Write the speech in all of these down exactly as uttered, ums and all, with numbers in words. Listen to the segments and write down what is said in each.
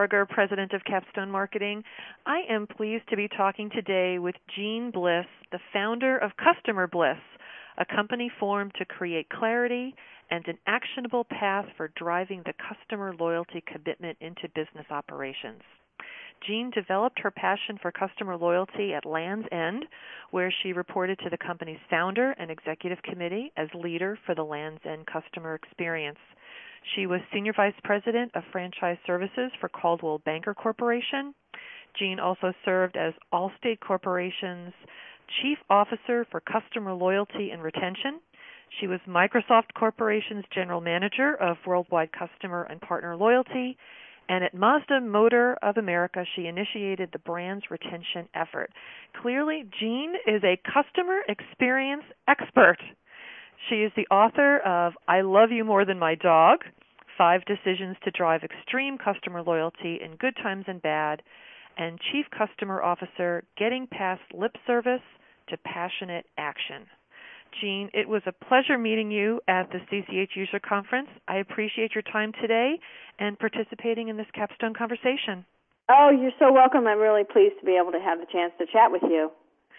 Gallagher, President of Capstone Marketing. I am pleased to be talking today with Jean Bliss, the founder of Customer Bliss, a company formed to create clarity and an actionable path for driving the customer loyalty commitment into business operations. Jean developed her passion for customer loyalty at Land's End, where she reported to the company's founder and executive committee as leader for the Land's End customer experience. She was Senior Vice President of Franchise Services for Coldwell Banker Corporation. Jean also served as Allstate Corporation's Chief Officer for Customer Loyalty and Retention. She was Microsoft Corporation's General Manager of Worldwide Customer and Partner Loyalty. And at Mazda Motor of America, she initiated the brand's retention effort. Clearly, Jean is a customer experience expert. She is the author of I Love You More Than My Dog, Five Decisions to Drive Extreme Customer Loyalty in Good Times and Bad, and Chief Customer Officer, Getting Past Lip Service to Passionate Action. Jean, it was a pleasure meeting you at the C C H User Conference. I appreciate your time today and participating in this capstone conversation. Oh, you're so welcome. I'm really pleased to be able to have the chance to chat with you.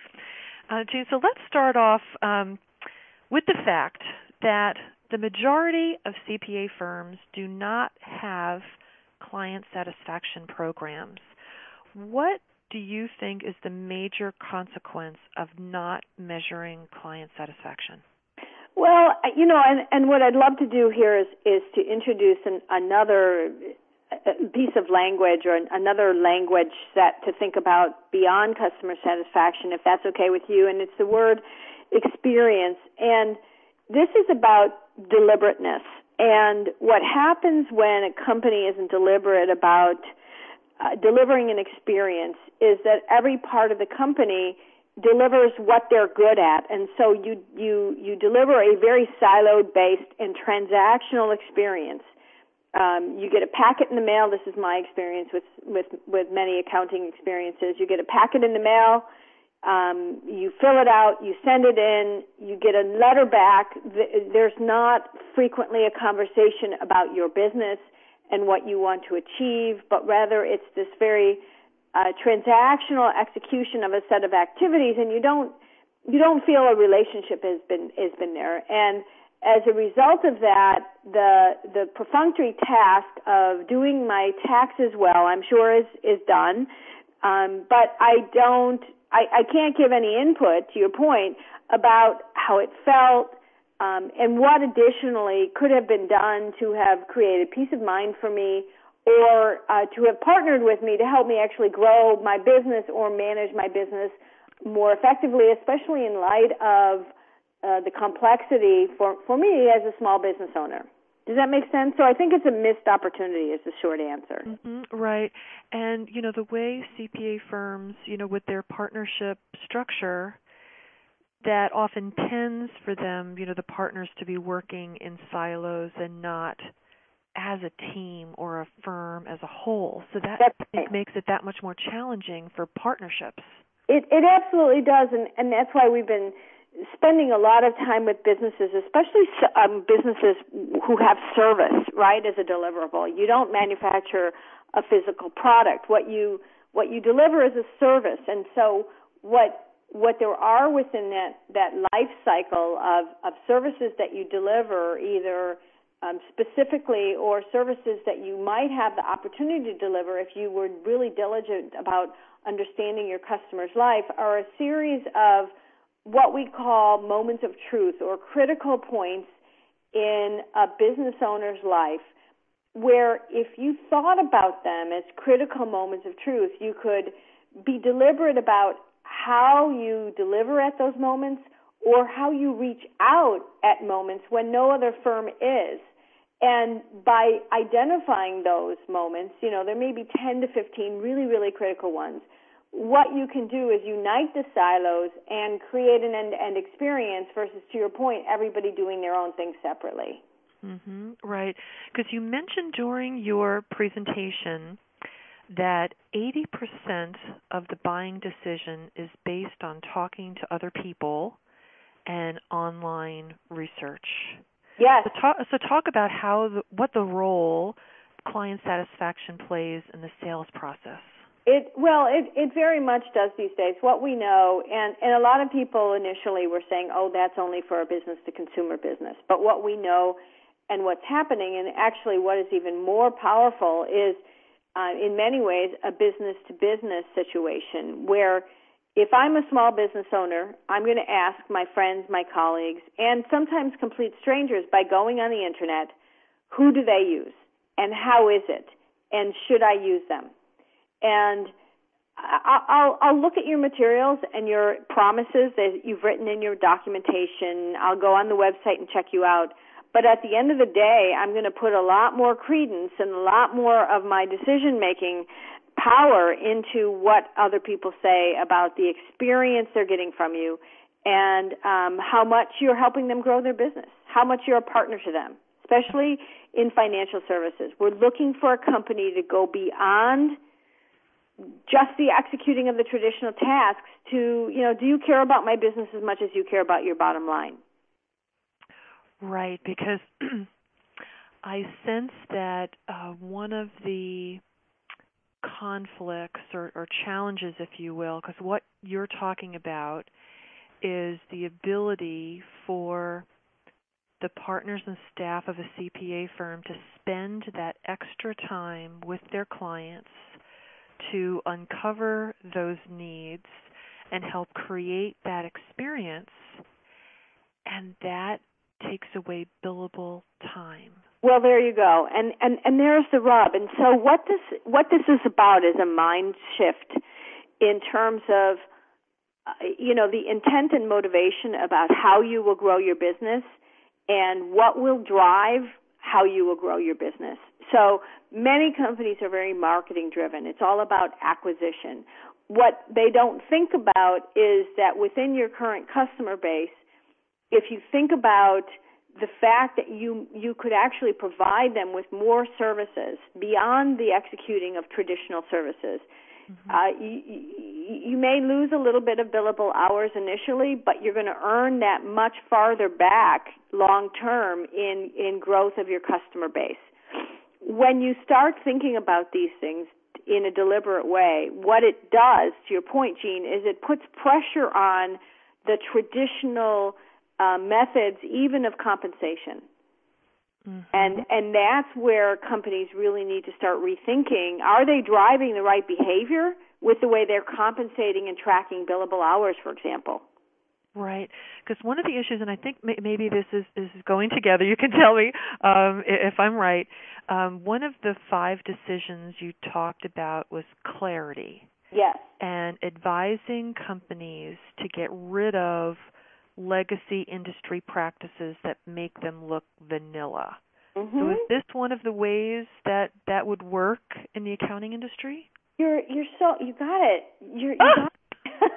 Uh, Jean, so let's start off um, with the fact that the majority of C P A firms do not have client satisfaction programs. What do you think is the major consequence of not measuring client satisfaction? Well, you know, and, and what I'd love to do here is, is to introduce an, another piece of language or another language set to think about beyond customer satisfaction, if that's okay with you, and it's the word experience. And this is about deliberateness. And what happens when a company isn't deliberate about Uh, delivering an experience is that every part of the company delivers what they're good at, and so you you you deliver a very siloed based and transactional experience. Um, you get a packet in the mail. This is my experience with with with many accounting experiences. You get a packet in the mail. Um, you fill it out. You send it in. You get a letter back. There's not frequently a conversation about your business and what you want to achieve, but rather it's this very uh, transactional execution of a set of activities, and you don't you don't feel a relationship has been has been there. And as a result of that, the the perfunctory task of doing my taxes well, I'm sure is is done, um, but I don't I, I can't give any input to your point about how it felt. Um, and what additionally could have been done to have created peace of mind for me or uh, to have partnered with me to help me actually grow my business or manage my business more effectively, especially in light of uh, the complexity for, for me as a small business owner. Does that make sense? So I think it's a missed opportunity is the short answer. Mm-hmm, right. And, you know, the way C P A firms, you know, with their partnership structure, that often tends for them, you know, the partners to be working in silos and not as a team or a firm as a whole. So that That's I think right. makes it that much more challenging for partnerships. It, it absolutely does, and, and that's why we've been spending a lot of time with businesses, especially um, businesses who have service, right, as a deliverable. You don't manufacture a physical product. What you what you deliver is a service, and so what what there are within that, that life cycle of, of services that you deliver, either um, specifically or services that you might have the opportunity to deliver if you were really diligent about understanding your customer's life, are a series of what we call moments of truth or critical points in a business owner's life where if you thought about them as critical moments of truth, you could be deliberate about how you deliver at those moments or how you reach out at moments when no other firm is. And by identifying those moments, you know, there may be ten to fifteen really, really critical ones. What you can do is unite the silos and create an end-to-end experience versus, to your point, everybody doing their own thing separately. Mm-hmm, right. Because you mentioned during your presentation that eighty percent of the buying decision is based on talking to other people and online research. Yes. So talk, so talk about how the, what the role client satisfaction plays in the sales process? It well, it, it very much does these days. What we know, and, and a lot of people initially were saying, oh, that's only for a business-to-consumer business. But what we know and what's happening, and actually what is even more powerful, is uh, in many ways a business-to-business situation where if I'm a small business owner, I'm going to ask my friends, my colleagues, and sometimes complete strangers by going on the Internet, who do they use and how is it and should I use them? And I'll, I'll look at your materials and your promises that you've written in your documentation. I'll go on the website and check you out. But at the end of the day, I'm going to put a lot more credence and a lot more of my decision-making power into what other people say about the experience they're getting from you and um, how much you're helping them grow their business, how much you're a partner to them, especially in financial services. We're looking for a company to go beyond just the executing of the traditional tasks to, you know, do you care about my business as much as you care about your bottom line? Right, because I sense that uh, one of the conflicts or, or challenges, if you will, because what you're talking about is the ability for the partners and staff of a C P A firm to spend that extra time with their clients to uncover those needs and help create that experience, and that takes away billable time. Well, there you go, and and and there's the rub. And so what this what this is about is a mind shift in terms of uh, you know the intent and motivation about how you will grow your business and what will drive how you will grow your business. So many companies are very marketing driven. It's all about acquisition. What they don't think about is that within your current customer base, if you think about the fact that you you could actually provide them with more services beyond the executing of traditional services, mm-hmm. uh, you, you may lose a little bit of billable hours initially, but you're going to earn that much farther back long term in, in growth of your customer base. When you start thinking about these things in a deliberate way, what it does, to your point, Jean, is it puts pressure on the traditional Uh, methods, even of compensation. Mm-hmm. And and that's where companies really need to start rethinking, are they driving the right behavior with the way they're compensating and tracking billable hours, for example? Right, because one of the issues, and I think may, maybe this is, is going together, you can tell me um, if I'm right, um, one of the five decisions you talked about was clarity. Yes. And advising companies to get rid of legacy industry practices that make them look vanilla. Mm-hmm. So is this one of the ways that that would work in the accounting industry? You're you're so you got it. You're, you got it.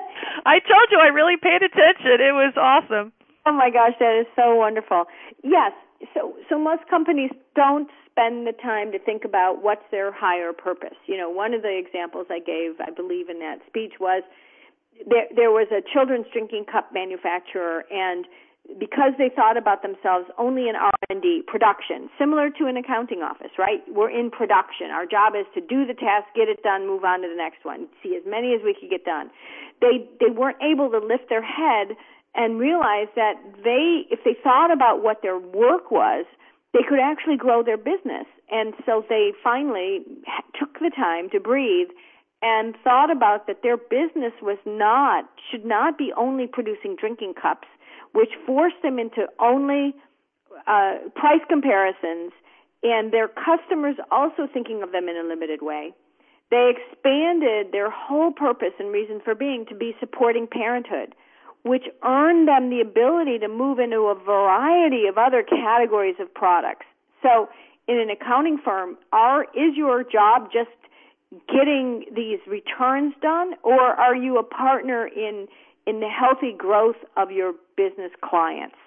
I told you I really paid attention. It was awesome. Oh my gosh, that is so wonderful. Yes. So so most companies don't spend the time to think about what's their higher purpose. You know, one of the examples I gave, I believe, in that speech was There, there was a children's drinking cup manufacturer, and because they thought about themselves only in R and D, production, similar to an accounting office, right? We're in production. Our job is to do the task, get it done, move on to the next one, see as many as we could get done. They they weren't able to lift their head and realize that they, if they thought about what their work was, they could actually grow their business. And so they finally took the time to breathe and thought about that their business was not, should not be only producing drinking cups, which forced them into only uh, price comparisons and their customers also thinking of them in a limited way. They expanded their whole purpose and reason for being to be supporting parenthood, which earned them the ability to move into a variety of other categories of products. So in an accounting firm, are, is your job just getting these returns done, or are you a partner in in the healthy growth of your business clients?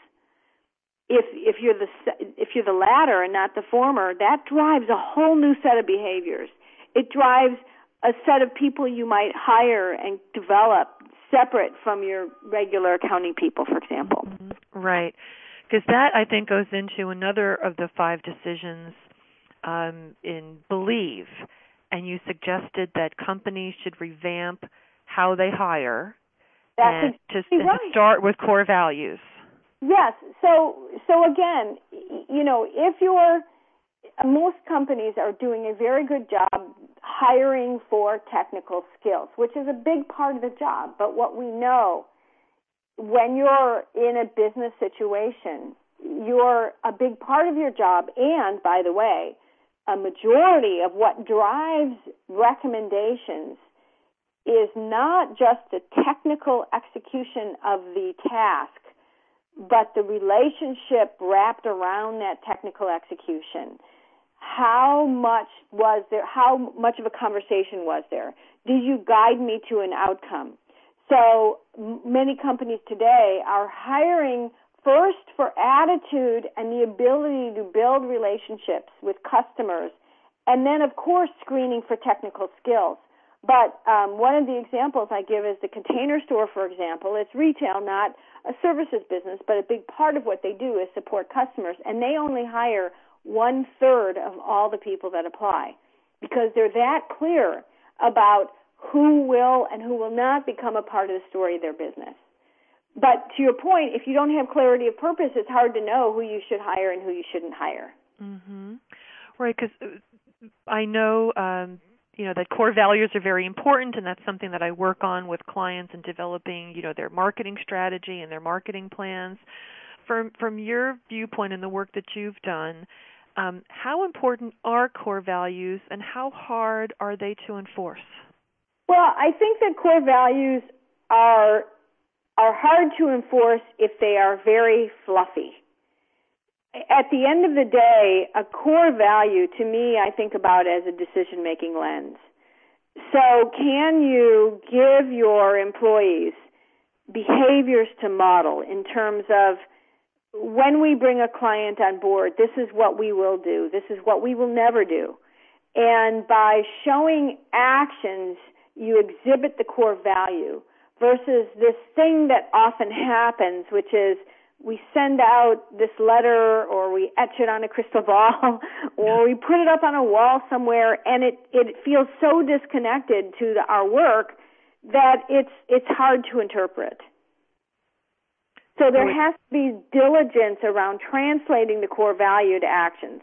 If if you're the if you're the latter and not the former, that drives a whole new set of behaviors. It drives a set of people you might hire and develop separate from your regular accounting people, for example. Mm-hmm. Right, because that I think goes into another of the five decisions um, in Believe, and you suggested that companies should revamp how they hire. That's and to, exactly and right. to start with core values. Yes. So, so again, you know, if you're, most companies are doing a very good job hiring for technical skills, which is a big part of the job. But what we know, when you're in a business situation, you're a big part of your job, and by the way, a majority of what drives recommendations is not just the technical execution of the task, but the relationship wrapped around that technical execution. How much was there, how much of a conversation was there? Did you guide me to an outcome? So m- many companies today are hiring first for attitude and the ability to build relationships with customers, and then, of course, screening for technical skills. But um, one of the examples I give is the Container Store, for example. It's retail, not a services business, but a big part of what they do is support customers, and they only hire one-third of all the people that apply because they're that clear about who will and who will not become a part of the story of their business. But to your point, if you don't have clarity of purpose, it's hard to know who you should hire and who you shouldn't hire. Mm-hmm. Right, because I know, um, you know, that core values are very important, and that's something that I work on with clients in developing, you know, their marketing strategy and their marketing plans. From from your viewpoint and the work that you've done, um, how important are core values, and how hard are they to enforce? Well, I think that core values are are hard to enforce if they are very fluffy. At the end of the day, a core value, to me, I think about as a decision-making lens. So can you give your employees behaviors to model in terms of when we bring a client on board, this is what we will do, this is what we will never do. And by showing actions, you exhibit the core value versus this thing that often happens, which is we send out this letter or we etch it on a crystal ball or we put it up on a wall somewhere, and it, it feels so disconnected to the, our work that it's it's hard to interpret. So there has to be diligence around translating the core value to actions.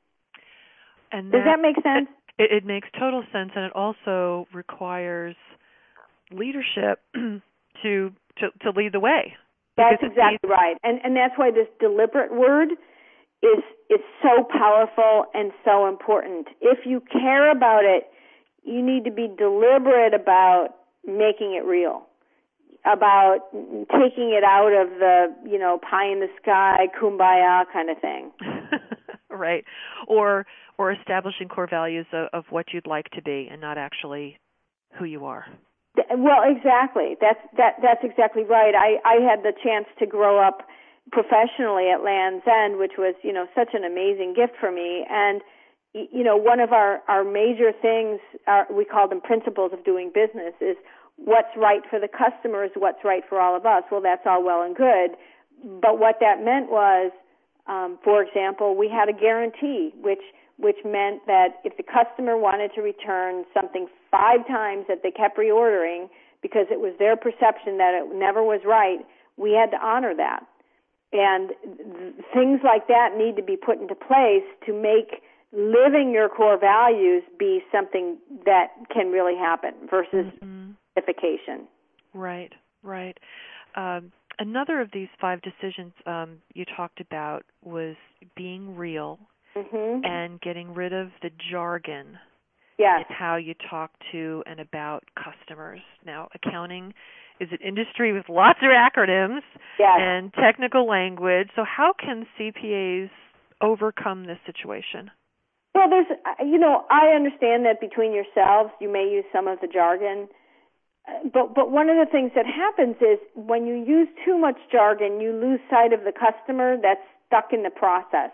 And Does that, that make sense? It, it makes total sense, and it also requires leadership to to, to lead the way. That's exactly right. And and that's why this deliberate word is is so powerful and so important. If you care about it, you need to be deliberate about making it real, about taking it out of the, you know, pie in the sky, kumbaya kind of thing. Right. Or or establishing core values of, of what you'd like to be and not actually who you are. Well, exactly. That's that. That's exactly right. I, I had the chance to grow up professionally at Land's End, which was, you know, such an amazing gift for me. And, you know, one of our, our major things, are, we call them principles of doing business, is what's right for the customers, what's right for all of us. Well, that's all well and good. But what that meant was, um, for example, we had a guarantee, which which meant that if the customer wanted to return something five times that they kept reordering because it was their perception that it never was right, we had to honor that. And th- things like that need to be put into place to make living your core values be something that can really happen versus mm-hmm. justification. Right, right. Um, another of these five decisions um, you talked about was being real. Mm-hmm. And getting rid of the jargon yes. in how you talk to and about customers. Now, accounting is an industry with lots of acronyms yes. and technical language. So how can C P As overcome this situation? Well, there's, you know, I understand that between yourselves you may use some of the jargon, but but one of the things that happens is when you use too much jargon, you lose sight of the customer that's stuck in the process.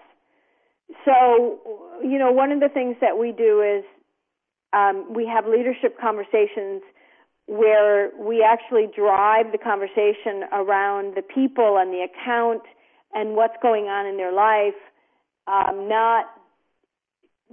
So, you know, one of the things that we do is um, we have leadership conversations where we actually drive the conversation around the people and the account and what's going on in their life, um, not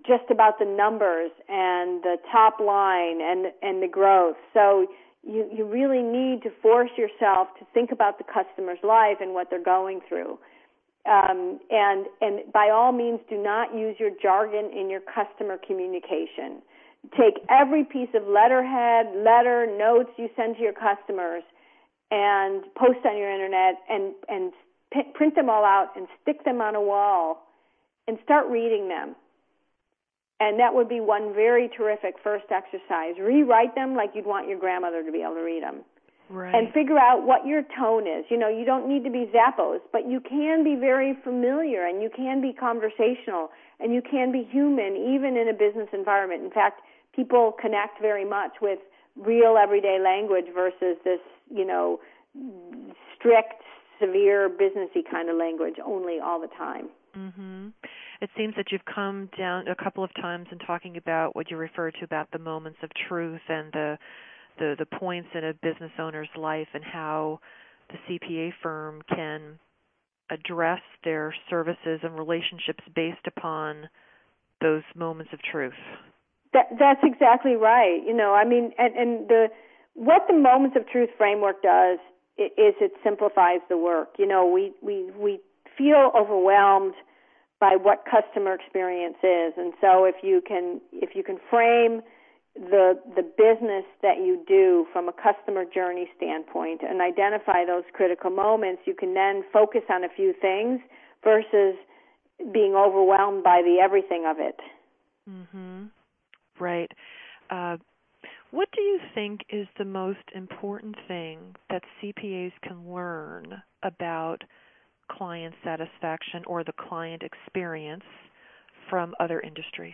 just about the numbers and the top line and and the growth. So you you really need to force yourself to think about the customer's life and what they're going through. Um, and and by all means, do not use your jargon in your customer communication. Take every piece of letterhead, letter, notes you send to your customers and post on your internet and, and p- print them all out and stick them on a wall and start reading them. And that would be one very terrific first exercise. Rewrite them like you'd want your grandmother to be able to read them. Right. And figure out what your tone is. You know, you don't need to be Zappos, but you can be very familiar and you can be conversational and you can be human even in a business environment. In fact, people connect very much with real everyday language versus this, you know, strict, severe, businessy kind of language only all the time. Mm-hmm. It seems that you've come down a couple of times in talking about what you refer to about the moments of truth and the the, the points in a business owner's life and how the C P A firm can address their services and relationships based upon those moments of truth. That, that's exactly right. You know, I mean, and, and the what the Moments of Truth framework does is it simplifies the work. You know, we, we, we feel overwhelmed by what customer experience is, and so if you can if you can frame the the business that you do from a customer journey standpoint and identify those critical moments, you can then focus on a few things versus being overwhelmed by the everything of it. Mm-hmm. Right. Uh, what do you think is the most important thing that C P As can learn about client satisfaction or the client experience from other industries?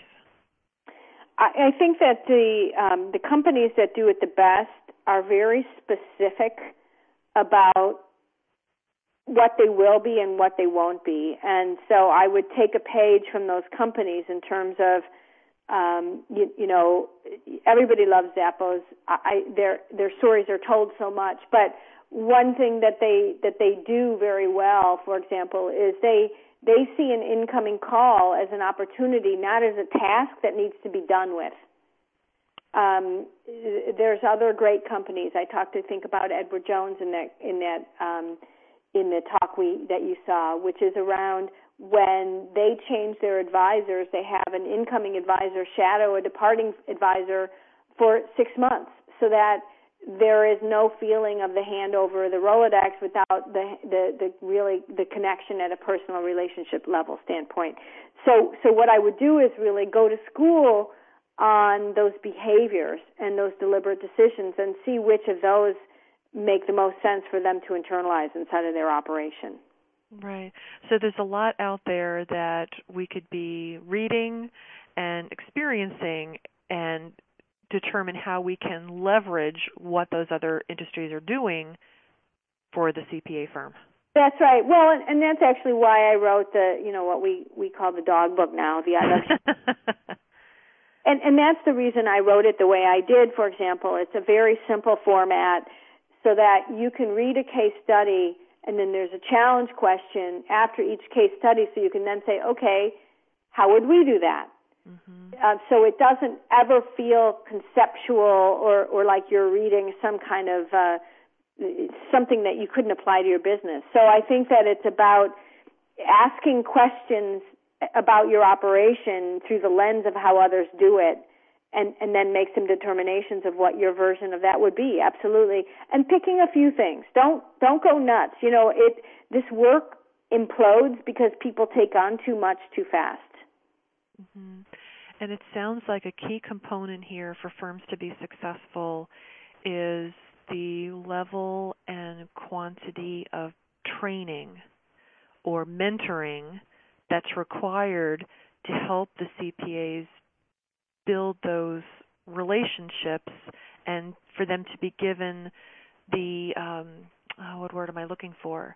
I think that the um, the companies that do it the best are very specific about what they will be and what they won't be. And so I would take a page from those companies in terms of, um, you, you know, everybody loves Zappos. I, their their stories are told so much, but one thing that they that they do very well, for example, is they They see an incoming call as an opportunity, not as a task that needs to be done with. Um, there's other great companies. I talked to think about Edward Jones in that in that um, in the talk we that you saw, which is around when they change their advisors. They have an incoming advisor shadow a departing advisor for six months, so that there is no feeling of the handover of the Rolodex without the, the, the really the connection at a personal relationship level standpoint. So, so what I would do is really go to school on those behaviors and those deliberate decisions and see which of those make the most sense for them to internalize inside of their operation. Right. So there's a lot out there that we could be reading and experiencing and determine how we can leverage what those other industries are doing for the C P A firm. That's right. Well, and, and that's actually why I wrote the, you know, what we, we call the dog book now, the I Love You. and, and that's the reason I wrote it the way I did, for example. It's a very simple format so that you can read a case study and then there's a challenge question after each case study so you can then say, okay, how would we do that? Mm-hmm. Uh, so it doesn't ever feel conceptual or, or like you're reading some kind of uh, something that you couldn't apply to your business. So I think that it's about asking questions about your operation through the lens of how others do it, and, and then make some determinations of what your version of that would be. Absolutely, and picking a few things. Don't don't go nuts. You know, it this work implodes because people take on too much too fast. Mm-hmm. And it sounds like a key component here for firms to be successful is the level and quantity of training or mentoring that's required to help the C P As build those relationships and for them to be given the, um, oh, what word am I looking for?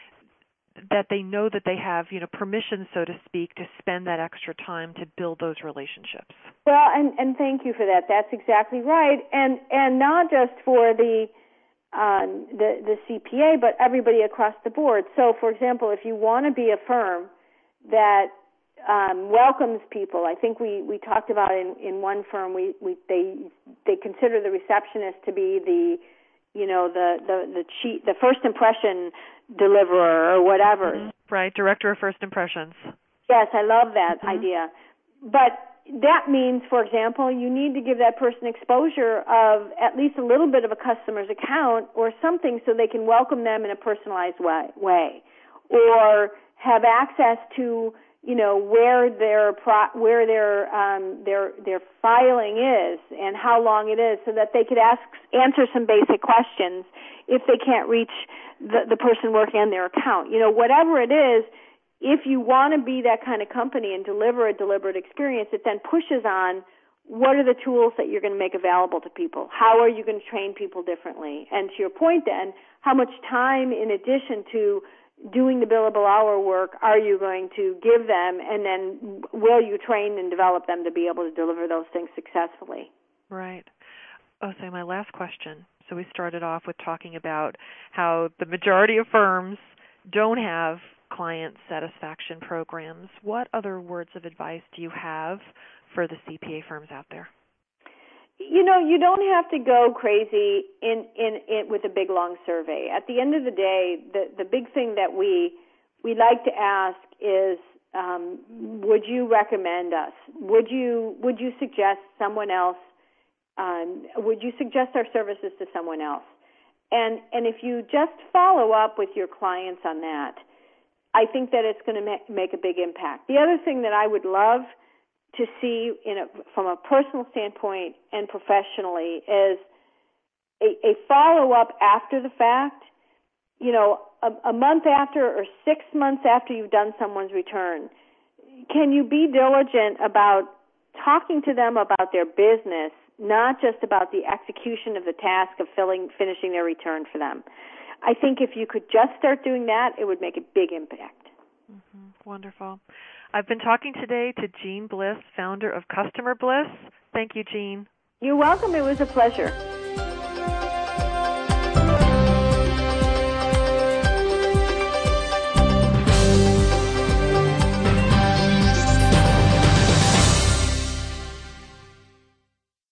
That they know that they have, you know, permission, so to speak, to spend that extra time to build those relationships. Well, and, and thank you for that. That's exactly right. And and not just for the um, the the C P A, but everybody across the board. So, for example, if you want to be a firm that um, welcomes people. I think we, we talked about in, in one firm, we, we they they consider the receptionist to be the, you know, the the the, cheat, the first impression deliverer or whatever. Mm-hmm. Right, director of first impressions. Yes, I love that mm-hmm. idea. But that means, for example, you need to give that person exposure of at least a little bit of a customer's account or something so they can welcome them in a personalized way, way. or have access to, you know, where their pro- where their um, their their filing is and how long it is, so that they could ask answer some basic questions if they can't reach the, the person working on their account. You know, whatever it is, if you want to be that kind of company and deliver a deliberate experience, it then pushes on what are the tools that you're going to make available to people? How are you going to train people differently? And to your point then, how much time in addition to doing the billable hour work are you going to give them, and then will you train and develop them to be able to deliver those things successfully? Right. Oh, so my last question. So we started off with talking about how the majority of firms don't have client satisfaction programs. What other words of advice do you have for the C P A firms out there? You know, you don't have to go crazy in, in, in with a big long survey. At the end of the day, the, the big thing that we we like to ask is, um, would you recommend us? Would you would you suggest someone else? Um, would you suggest our services to someone else? And and if you just follow up with your clients on that, I think that it's going to ma- make a big impact. The other thing that I would love to see in a, from a personal standpoint and professionally is a, a follow-up after the fact, you know, a, a month after or six months after you've done someone's return. Can you be diligent about talking to them about their business, not just about the execution of the task of filling, finishing their return for them? I think if you could just start doing that, it would make a big impact. Mm-hmm. Wonderful. I've been talking today to Jean Bliss, founder of Customer Bliss. Thank you, Jean. You're welcome. It was a pleasure.